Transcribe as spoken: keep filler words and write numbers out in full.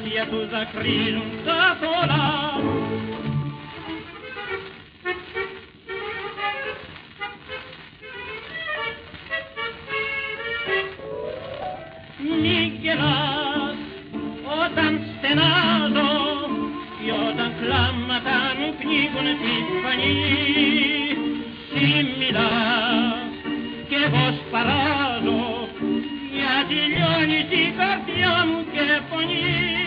μάτια του δακρύζουν τα πολλά. Μη γελάς όταν στενάζω κι όταν κλάματα μου πνίγουν τη φανή. Συ μιλάς κι εγώ σπαράζω γιατί λιώνει την καρδιά μου και φωνή.